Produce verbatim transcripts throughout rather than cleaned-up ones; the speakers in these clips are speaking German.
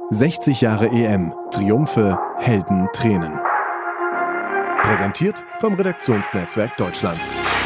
sechzig Jahre E M. Triumphe, Helden, Tränen. Präsentiert vom Redaktionsnetzwerk Deutschland.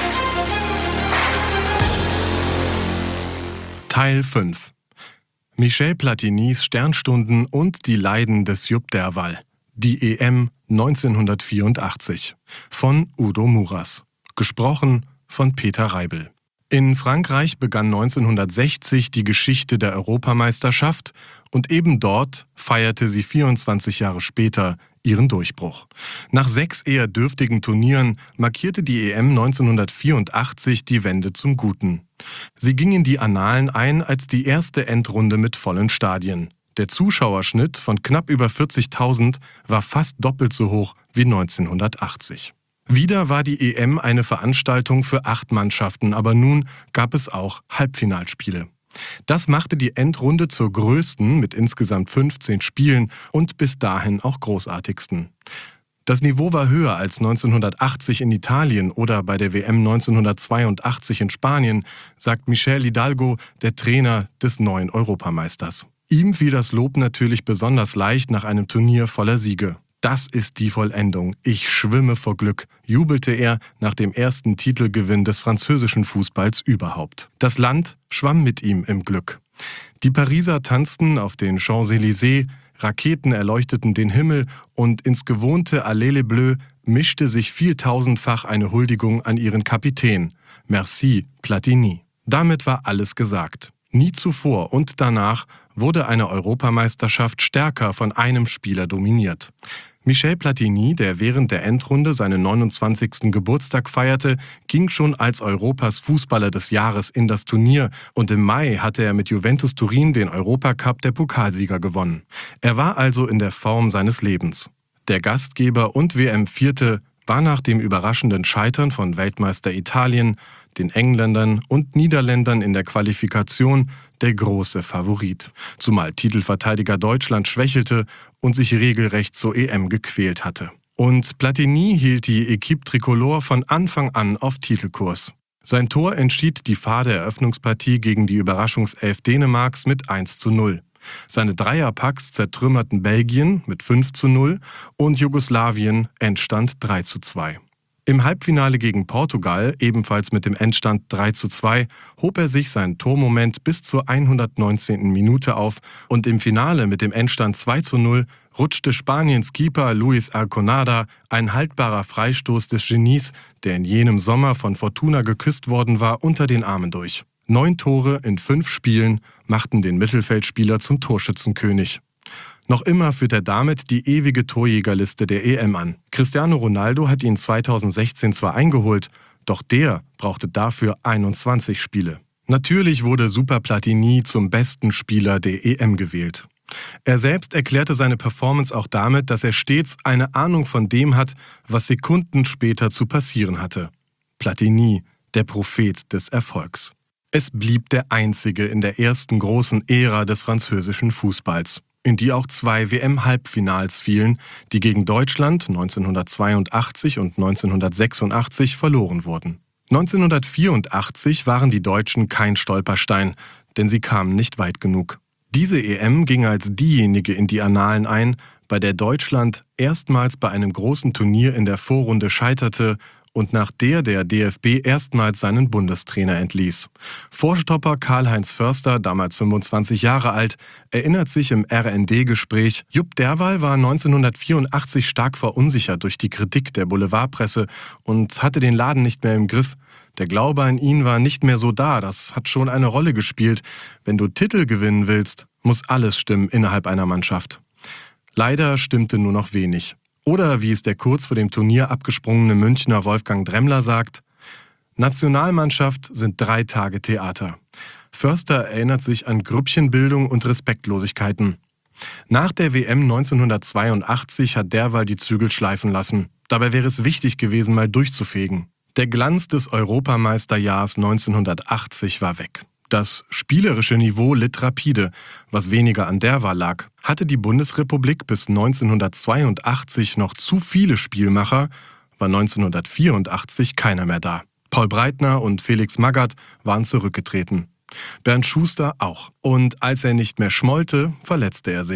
Teil fünf. Michel Platinis Sternstunden und die Leiden des Jupp Derwall. Die E M neunzehnhundertvierundachtzig. Von Udo Muras. Gesprochen von Peter Reibel. In Frankreich begann neunzehnhundertsechzig die Geschichte der Europameisterschaft und eben dort feierte sie vierundzwanzig Jahre später ihren Durchbruch. Nach sechs eher dürftigen Turnieren markierte die E M neunzehnhundertvierundachtzig die Wende zum Guten. Sie ging in die Annalen ein als die erste Endrunde mit vollen Stadien. Der Zuschauerschnitt von knapp über vierzigtausend war fast doppelt so hoch wie neunzehnhundertachtzig. Wieder war die E M eine Veranstaltung für acht Mannschaften, aber nun gab es auch Halbfinalspiele. Das machte die Endrunde zur größten mit insgesamt fünfzehn Spielen und bis dahin auch großartigsten. Das Niveau war höher als neunzehnhundertachtzig in Italien oder bei der W M neunzehnhundertzweiundachtzig in Spanien, sagt Michel Hidalgo, der Trainer des neuen Europameisters. Ihm fiel das Lob natürlich besonders leicht nach einem Turnier voller Siege. Das ist die Vollendung. Ich schwimme vor Glück, jubelte er nach dem ersten Titelgewinn des französischen Fußballs überhaupt. Das Land schwamm mit ihm im Glück. Die Pariser tanzten auf den Champs-Élysées, Raketen erleuchteten den Himmel und ins gewohnte Allées les Bleus mischte sich vieltausendfach eine Huldigung an ihren Kapitän. Merci, Platini. Damit war alles gesagt. Nie zuvor und danach wurde eine Europameisterschaft stärker von einem Spieler dominiert. Michel Platini, der während der Endrunde seinen neunundzwanzigsten Geburtstag feierte, ging schon als Europas Fußballer des Jahres in das Turnier und im Mai hatte er mit Juventus Turin den Europacup der Pokalsieger gewonnen. Er war also in der Form seines Lebens. Der Gastgeber und W M-Vierte war nach dem überraschenden Scheitern von Weltmeister Italien, den Engländern und Niederländern in der Qualifikation der große Favorit, zumal Titelverteidiger Deutschland schwächelte und sich regelrecht zur E M gequält hatte. Und Platini hielt die Équipe Tricolore von Anfang an auf Titelkurs. Sein Tor entschied die fade Eröffnungspartie gegen die Überraschungself Dänemarks mit eins zu null. Seine Dreierpacks zertrümmerten Belgien mit fünf zu null und Jugoslawien Endstand drei zu zwei. Im Halbfinale gegen Portugal, ebenfalls mit dem Endstand drei zu zwei, hob er sich seinen Tormoment bis zur hundertneunzehnten Minute auf und im Finale mit dem Endstand zwei zu null rutschte Spaniens Keeper Luis Arconada, ein haltbarer Freistoß des Genies, der in jenem Sommer von Fortuna geküsst worden war, unter den Armen durch. Neun Tore in fünf Spielen machten den Mittelfeldspieler zum Torschützenkönig. Noch immer führt er damit die ewige Torjägerliste der E M an. Cristiano Ronaldo hat ihn zweitausendsechzehn zwar eingeholt, doch der brauchte dafür einundzwanzig Spiele. Natürlich wurde Super Platini zum besten Spieler der E M gewählt. Er selbst erklärte seine Performance auch damit, dass er stets eine Ahnung von dem hat, was Sekunden später zu passieren hatte. Platini, der Prophet des Erfolgs. Es blieb der einzige in der ersten großen Ära des französischen Fußballs, in die auch zwei W M-Halbfinals fielen, die gegen Deutschland neunzehnhundertzweiundachtzig und neunzehnhundertsechsundachtzig verloren wurden. neunzehnhundertvierundachtzig waren die Deutschen kein Stolperstein, denn sie kamen nicht weit genug. Diese E M ging als diejenige in die Annalen ein, bei der Deutschland erstmals bei einem großen Turnier in der Vorrunde scheiterte und nach der der D F B erstmals seinen Bundestrainer entließ. Vorstopper Karl-Heinz Förster, damals fünfundzwanzig Jahre alt, erinnert sich im R N D-Gespräch, Jupp Derwall war neunzehnhundertvierundachtzig stark verunsichert durch die Kritik der Boulevardpresse und hatte den Laden nicht mehr im Griff. Der Glaube an ihn war nicht mehr so da, das hat schon eine Rolle gespielt. Wenn du Titel gewinnen willst, muss alles stimmen innerhalb einer Mannschaft. Leider stimmte nur noch wenig. Oder wie es der kurz vor dem Turnier abgesprungene Münchner Wolfgang Dremmler sagt, Nationalmannschaft sind drei Tage Theater. Förster erinnert sich an Grüppchenbildung und Respektlosigkeiten. Nach der W M neunzehnhundertzweiundachtzig hat Derwall die Zügel schleifen lassen. Dabei wäre es wichtig gewesen, mal durchzufegen. Der Glanz des Europameisterjahrs neunzehnhundertachtzig war weg. Das spielerische Niveau litt rapide, was weniger an Derwall lag. Hatte die Bundesrepublik bis neunzehnhundertzweiundachtzig noch zu viele Spielmacher, war neunzehnhundertvierundachtzig keiner mehr da. Paul Breitner und Felix Magath waren zurückgetreten. Bernd Schuster auch. Und als er nicht mehr schmollte, verletzte er sich.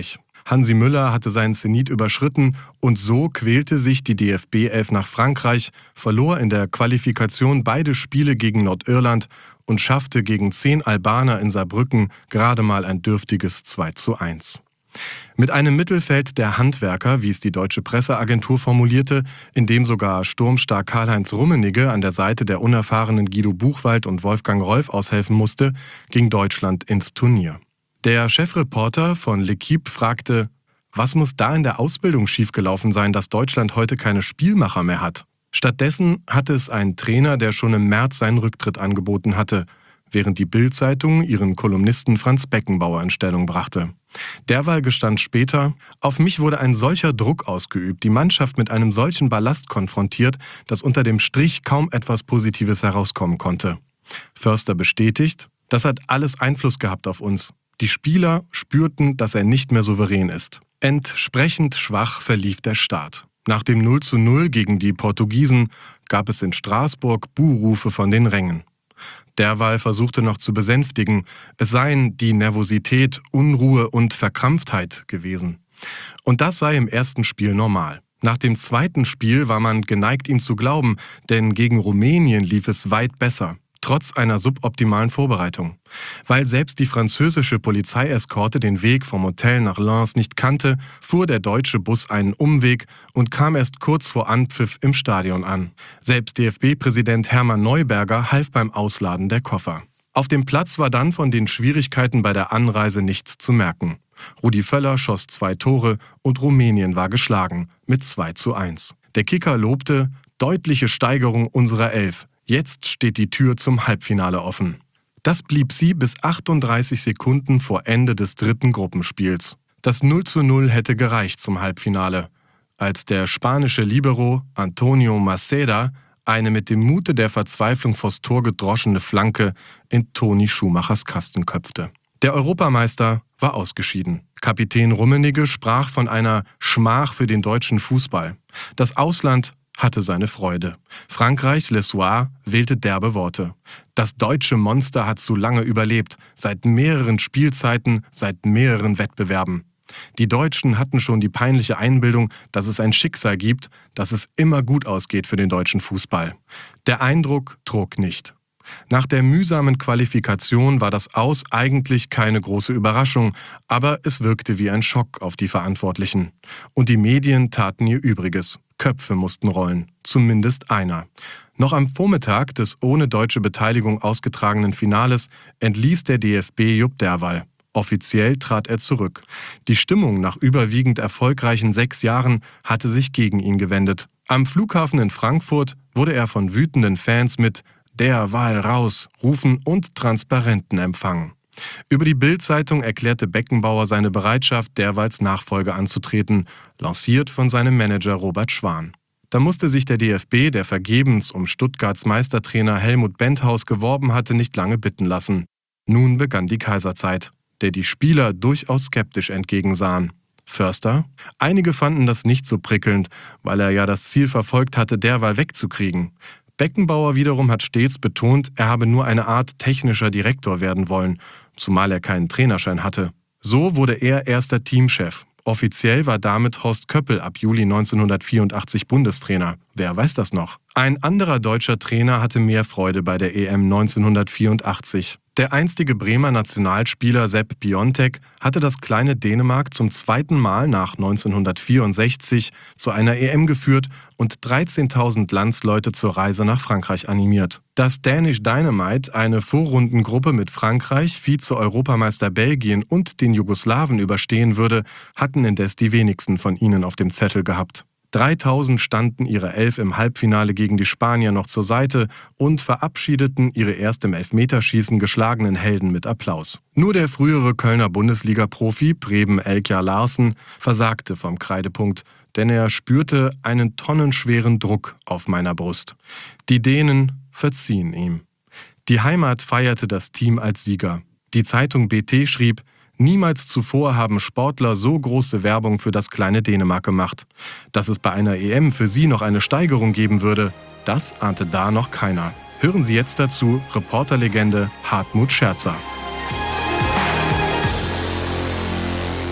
Hansi Müller hatte seinen Zenit überschritten und so quälte sich die D F B elf nach Frankreich, verlor in der Qualifikation beide Spiele gegen Nordirland und schaffte gegen zehn Albaner in Saarbrücken gerade mal ein dürftiges zwei zu eins. Mit einem Mittelfeld der Handwerker, wie es die deutsche Presseagentur formulierte, in dem sogar Sturmstar Karl-Heinz Rummenigge an der Seite der unerfahrenen Guido Buchwald und Wolfgang Rolf aushelfen musste, ging Deutschland ins Turnier. Der Chefreporter von L'Équipe fragte, was muss da in der Ausbildung schiefgelaufen sein, dass Deutschland heute keine Spielmacher mehr hat? Stattdessen hatte es einen Trainer, der schon im März seinen Rücktritt angeboten hatte, während die Bild-Zeitung ihren Kolumnisten Franz Beckenbauer in Stellung brachte. Derweil gestand später, auf mich wurde ein solcher Druck ausgeübt, die Mannschaft mit einem solchen Ballast konfrontiert, dass unter dem Strich kaum etwas Positives herauskommen konnte. Förster bestätigt, das hat alles Einfluss gehabt auf uns. Die Spieler spürten, dass er nicht mehr souverän ist. Entsprechend schwach verlief der Start. Nach dem null zu null gegen die Portugiesen gab es in Straßburg Buhrufe von den Rängen. Derweil versuchte noch zu besänftigen, es seien die Nervosität, Unruhe und Verkrampftheit gewesen. Und das sei im ersten Spiel normal. Nach dem zweiten Spiel war man geneigt, ihm zu glauben, denn gegen Rumänien lief es weit besser, trotz einer suboptimalen Vorbereitung. Weil selbst die französische Polizeieskorte den Weg vom Hotel nach Lens nicht kannte, fuhr der deutsche Bus einen Umweg und kam erst kurz vor Anpfiff im Stadion an. Selbst D F B-Präsident Hermann Neuberger half beim Ausladen der Koffer. Auf dem Platz war dann von den Schwierigkeiten bei der Anreise nichts zu merken. Rudi Völler schoss zwei Tore und Rumänien war geschlagen mit zwei zu eins. Der Kicker lobte, deutliche Steigerung unserer Elf. Jetzt steht die Tür zum Halbfinale offen. Das blieb sie bis achtunddreißig Sekunden vor Ende des dritten Gruppenspiels. Das null zu null hätte gereicht zum Halbfinale, als der spanische Libero Antonio Maceda eine mit dem Mute der Verzweiflung vors Tor gedroschene Flanke in Toni Schumachers Kasten köpfte. Der Europameister war ausgeschieden. Kapitän Rummenigge sprach von einer Schmach für den deutschen Fußball. Das Ausland hatte seine Freude. Frankreichs Le Soir wählte derbe Worte. Das deutsche Monster hat zu lange überlebt, seit mehreren Spielzeiten, seit mehreren Wettbewerben. Die Deutschen hatten schon die peinliche Einbildung, dass es ein Schicksal gibt, dass es immer gut ausgeht für den deutschen Fußball. Der Eindruck trug nicht. Nach der mühsamen Qualifikation war das Aus eigentlich keine große Überraschung, aber es wirkte wie ein Schock auf die Verantwortlichen. Und die Medien taten ihr Übriges. Köpfe mussten rollen, zumindest einer. Noch am Vormittag des ohne deutsche Beteiligung ausgetragenen Finales entließ der D F B Jupp Derwall. Offiziell trat er zurück. Die Stimmung nach überwiegend erfolgreichen sechs Jahren hatte sich gegen ihn gewendet. Am Flughafen in Frankfurt wurde er von wütenden Fans mit »Der Wal raus« Rufen und Transparenten empfangen. Über die Bild-Zeitung erklärte Beckenbauer seine Bereitschaft, Derwalls Nachfolge anzutreten, lanciert von seinem Manager Robert Schwan. Da musste sich der D F B, der vergebens um Stuttgarts Meistertrainer Helmut Benthaus geworben hatte, nicht lange bitten lassen. Nun begann die Kaiserzeit, der die Spieler durchaus skeptisch entgegensahen. Förster? Einige fanden das nicht so prickelnd, weil er ja das Ziel verfolgt hatte, Derwall wegzukriegen. Beckenbauer wiederum hat stets betont, er habe nur eine Art technischer Direktor werden wollen, zumal er keinen Trainerschein hatte. So wurde er erster Teamchef. Offiziell war damit Horst Köppel ab Juli neunzehnhundertvierundachtzig Bundestrainer. Wer weiß das noch? Ein anderer deutscher Trainer hatte mehr Freude bei der E M neunzehnhundertvierundachtzig. Der einstige Bremer Nationalspieler Sepp Piontek hatte das kleine Dänemark zum zweiten Mal nach neunzehnhundertvierundsechzig zu einer E M geführt und dreizehntausend Landsleute zur Reise nach Frankreich animiert. Dass Danish Dynamite eine Vorrundengruppe mit Frankreich, Vize-Europameister Belgien und den Jugoslawen überstehen würde, hatten indes die wenigsten von ihnen auf dem Zettel gehabt. dreitausend standen ihre Elf im Halbfinale gegen die Spanier noch zur Seite und verabschiedeten ihre erst im Elfmeterschießen geschlagenen Helden mit Applaus. Nur der frühere Kölner Bundesliga-Profi Preben Elkjar Larsen versagte vom Kreidepunkt, denn er spürte einen tonnenschweren Druck auf meiner Brust. Die Dänen verziehen ihm. Die Heimat feierte das Team als Sieger. Die Zeitung B T schrieb: Niemals zuvor haben Sportler so große Werbung für das kleine Dänemark gemacht. Dass es bei einer E M für sie noch eine Steigerung geben würde, das ahnte da noch keiner. Hören Sie jetzt dazu Reporterlegende Hartmut Scherzer.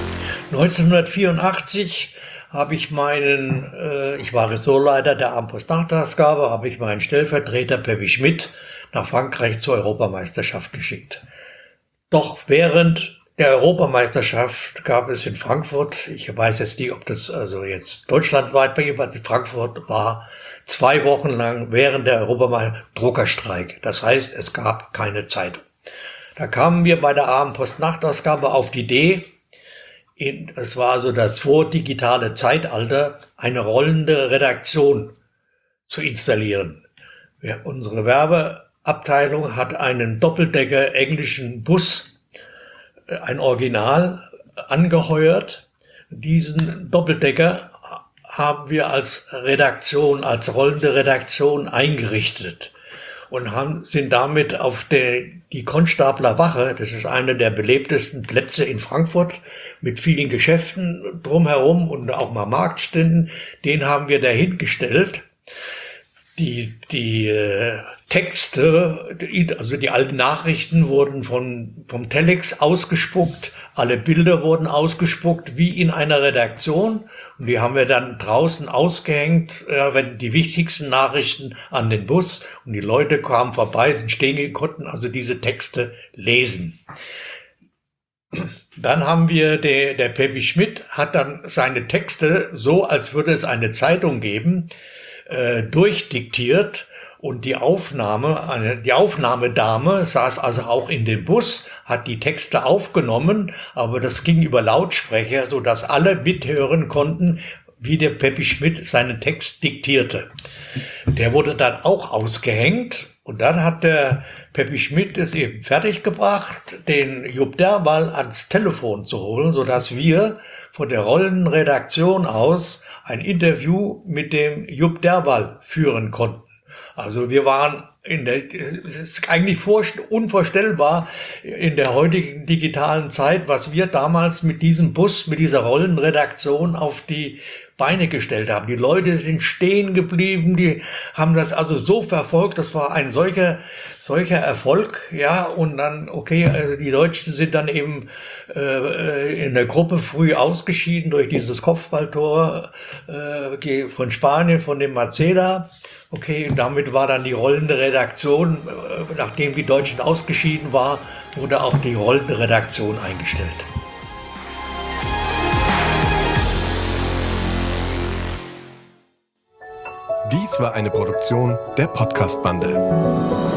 neunzehnhundertvierundachtzig habe ich meinen, äh, ich war Ressortleiter der Abendpost-Nachtausgabe, habe ich meinen Stellvertreter Peppi Schmidt nach Frankreich zur Europameisterschaft geschickt. Doch während der Europameisterschaft gab es in Frankfurt, ich weiß jetzt nicht, ob das also jetzt deutschlandweit bei jeweils in Frankfurt war, zwei Wochen lang während der Europameisterschaft Druckerstreik. Das heißt, es gab keine Zeitung. Da kamen wir bei der Abendpost-Nachtausgabe auf die Idee, es war also das vordigitale Zeitalter, eine rollende Redaktion zu installieren. Ja, unsere Werbeabteilung hat einen Doppeldecker englischen Bus, ein Original, angeheuert. Diesen Doppeldecker haben wir als Redaktion, als rollende Redaktion eingerichtet und haben, sind damit auf der, die Konstabler Wache, das ist einer der belebtesten Plätze in Frankfurt, mit vielen Geschäften drumherum und auch mal Marktständen, den haben wir dahingestellt. Die, die äh, Texte, die, also die alten Nachrichten wurden von, vom Telex ausgespuckt, alle Bilder wurden ausgespuckt, wie in einer Redaktion. Und die haben wir dann draußen ausgehängt, äh, wenn die wichtigsten Nachrichten an den Bus. Und die Leute kamen vorbei, sind stehen, konnten also diese Texte lesen. Dann haben wir, der, der Peppi Schmidt hat dann seine Texte, so als würde es eine Zeitung geben, äh, durchdiktiert. Und die Aufnahme, eine, die Aufnahmedame saß also auch in dem Bus, hat die Texte aufgenommen, aber das ging über Lautsprecher, so dass alle mithören konnten, wie der Peppi Schmidt seinen Text diktierte. Der wurde dann auch ausgehängt und dann hat der Peppi Schmidt es eben fertiggebracht, den Jupp Derwall ans Telefon zu holen, so dass wir von der Rollenredaktion aus ein Interview mit dem Jupp Derwall führen konnten. Also wir waren in der, es ist eigentlich unvorstellbar in der heutigen digitalen Zeit, was wir damals mit diesem Bus, mit dieser Rollenredaktion auf die Beine gestellt haben. Die Leute sind stehen geblieben, die haben das also so verfolgt, das war ein solcher, solcher Erfolg, ja, und dann, okay, also die Deutschen sind dann eben äh, in der Gruppe früh ausgeschieden durch dieses Kopfballtor äh, von Spanien, von dem Maceda. Okay, und damit war dann die rollende Redaktion, äh, nachdem die Deutschen ausgeschieden waren, wurde auch die rollende Redaktion eingestellt. Dies war eine Produktion der Podcast-Bande.